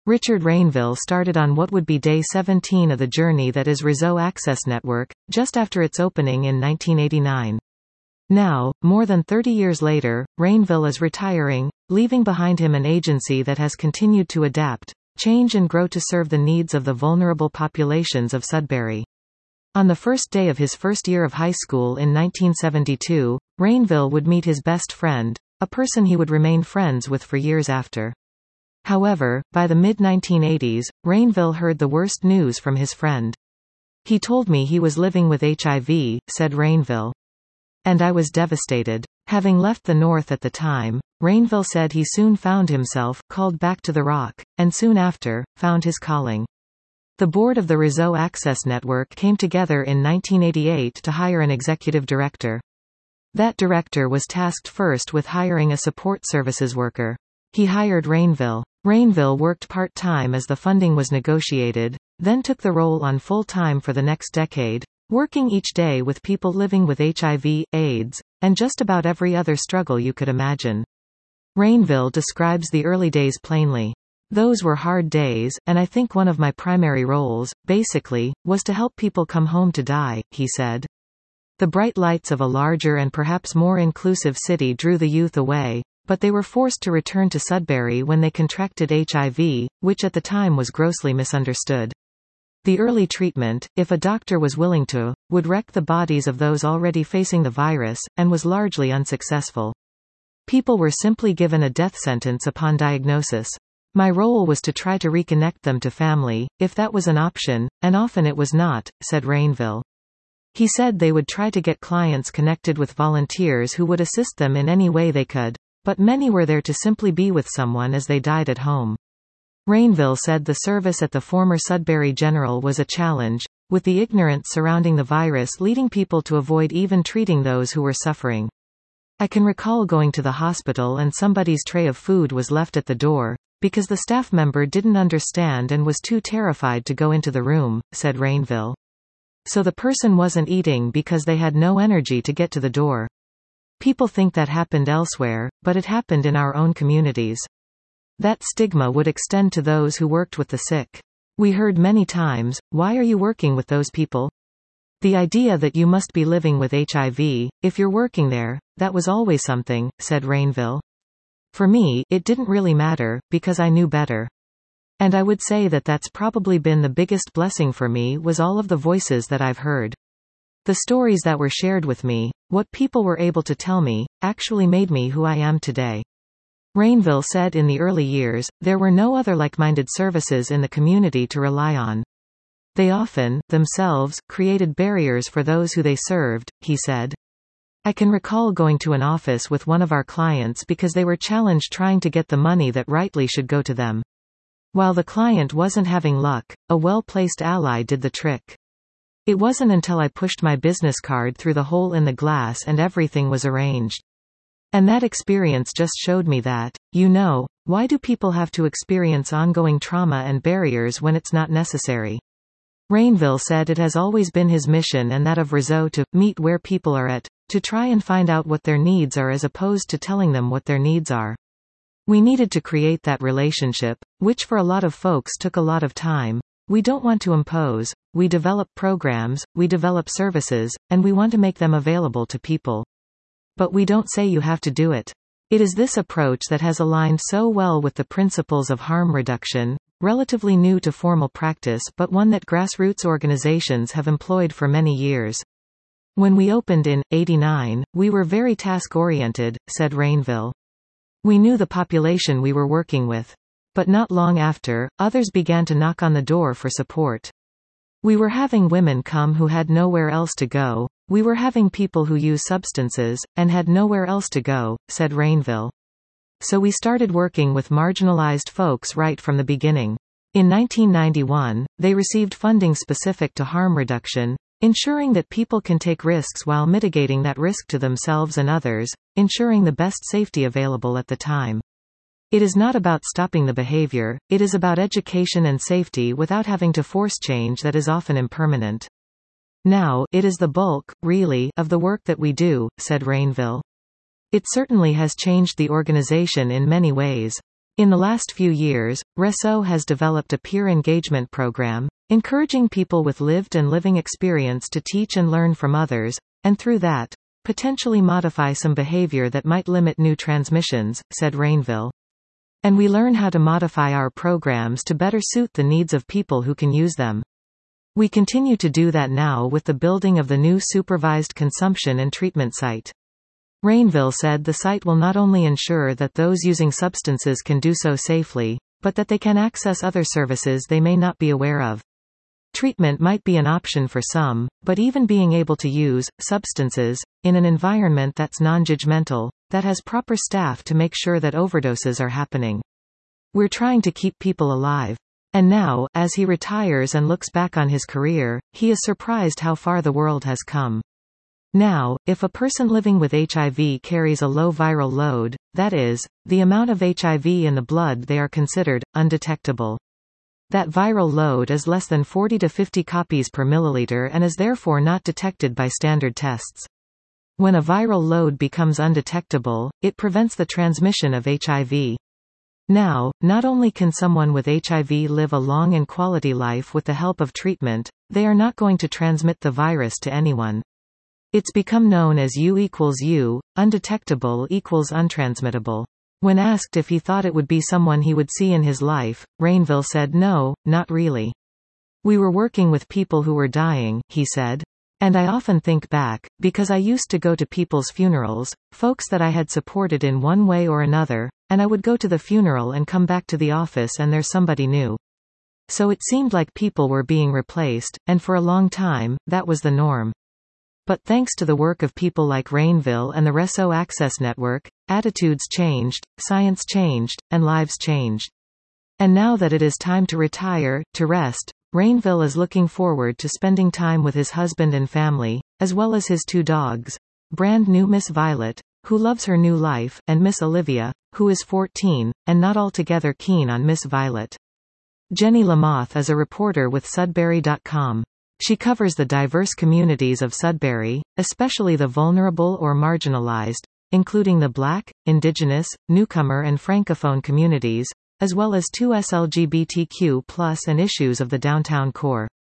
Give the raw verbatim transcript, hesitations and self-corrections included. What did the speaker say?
Richard Rainville started on what would be day seventeen of the journey that is Réseau Access Network, just after its opening in nineteen eighty-nine. Now, more than thirty years later, Rainville is retiring, leaving behind him an agency that has continued to adapt, change and grow to serve the needs of the vulnerable populations of Sudbury. On the first day of his first year of high school in nineteen seventy-two, Rainville would meet his best friend, a person he would remain friends with for years after. However, by the mid nineteen eighties, Rainville heard the worst news from his friend. "He told me he was living with H I V," said Rainville. "And I was devastated." Having left the North at the time, Rainville said he soon found himself called back to the Rock, and soon after, found his calling. The board of the Réseau Access Network came together in nineteen eighty-eight to hire an executive director. That director was tasked first with hiring a support services worker. He hired Rainville. Rainville worked part-time as the funding was negotiated, then took the role on full-time for the next decade, working each day with people living with H I V, AIDS, and just about every other struggle you could imagine. Rainville describes the early days plainly. "Those were hard days, and I think one of my primary roles, basically, was to help people come home to die," he said. The bright lights of a larger and perhaps more inclusive city drew the youth away, but they were forced to return to Sudbury when they contracted H I V, which at the time was grossly misunderstood. The early treatment, if a doctor was willing to, would wreck the bodies of those already facing the virus, and was largely unsuccessful. People were simply given a death sentence upon diagnosis. My role was to try to reconnect them to family, if that was an option, and often it was not, said Rainville. He said they would try to get clients connected with volunteers who would assist them in any way they could, but many were there to simply be with someone as they died at home. Rainville said the service at the former Sudbury General was a challenge, with the ignorance surrounding the virus leading people to avoid even treating those who were suffering. "I can recall going to the hospital and somebody's tray of food was left at the door, because the staff member didn't understand and was too terrified to go into the room," said Rainville. So the person wasn't eating because they had no energy to get to the door. People think that happened elsewhere, but it happened in our own communities. That stigma would extend to those who worked with the sick. We heard many times, "Why are you working with those people?" The idea that you must be living with H I V, if you're working there, that was always something, said Rainville. For me, it didn't really matter, because I knew better. And I would say that that's probably been the biggest blessing for me was all of the voices that I've heard. The stories that were shared with me, what people were able to tell me, actually made me who I am today. Rainville said in the early years, there were no other like-minded services in the community to rely on. They often, themselves, created barriers for those who they served, he said. I can recall going to an office with one of our clients because they were challenged trying to get the money that rightly should go to them. While the client wasn't having luck, a well-placed ally did the trick. It wasn't until I pushed my business card through the hole in the glass and everything was arranged. And that experience just showed me that, you know, why do people have to experience ongoing trauma and barriers when it's not necessary? Rainville said it has always been his mission and that of Réseau to meet where people are at, to try and find out what their needs are as opposed to telling them what their needs are. We needed to create that relationship, which for a lot of folks took a lot of time. We don't want to impose, we develop programs, we develop services, and we want to make them available to people. But we don't say you have to do it. It is this approach that has aligned so well with the principles of harm reduction, relatively new to formal practice but one that grassroots organizations have employed for many years. When we opened in eighty-nine, we were very task-oriented, said Rainville. We knew the population we were working with. But not long after, others began to knock on the door for support. We were having women come who had nowhere else to go, we were having people who use substances, and had nowhere else to go, said Rainville. So we started working with marginalized folks right from the beginning. In nineteen ninety-one, they received funding specific to harm reduction, ensuring that people can take risks while mitigating that risk to themselves and others, ensuring the best safety available at the time. It is not about stopping the behavior, it is about education and safety without having to force change that is often impermanent. Now, it is the bulk, really, of the work that we do, said Rainville. It certainly has changed the organization in many ways. In the last few years, Réseau has developed a peer engagement program, encouraging people with lived and living experience to teach and learn from others, and through that, potentially modify some behavior that might limit new transmissions, said Rainville. And we learn how to modify our programs to better suit the needs of people who can use them. We continue to do that now with the building of the new supervised consumption and treatment site. Rainville said the site will not only ensure that those using substances can do so safely, but that they can access other services they may not be aware of. Treatment might be an option for some, but even being able to use substances in an environment that's non-judgmental, that has proper staff to make sure that overdoses are happening. We're trying to keep people alive. And now, as he retires and looks back on his career, he is surprised how far the world has come. Now, if a person living with H I V carries a low viral load, that is, the amount of H I V in the blood, they are considered undetectable. That viral load is less than forty to fifty copies per milliliter and is therefore not detected by standard tests. When a viral load becomes undetectable, it prevents the transmission of H I V. Now, not only can someone with H I V live a long and quality life with the help of treatment, they are not going to transmit the virus to anyone. It's become known as U equals U, undetectable equals untransmittable. When asked if he thought it would be someone he would see in his life, Rainville said no, not really. We were working with people who were dying, he said. And I often think back, because I used to go to people's funerals, folks that I had supported in one way or another, and I would go to the funeral and come back to the office and there's somebody new. So it seemed like people were being replaced, and for a long time, that was the norm. But thanks to the work of people like Rainville and the Réseau Access Network, attitudes changed, science changed, and lives changed. And now that it is time to retire, to rest, Rainville is looking forward to spending time with his husband and family, as well as his two dogs, brand new Miss Violet, who loves her new life, and Miss Olivia, who is fourteen, and not altogether keen on Miss Violet. Jenny Lamoth is a reporter with Sudbury dot com. She covers the diverse communities of Sudbury, especially the vulnerable or marginalized, including the Black, Indigenous, newcomer and Francophone communities, as well as two S L G B T Q plus and issues of the downtown core.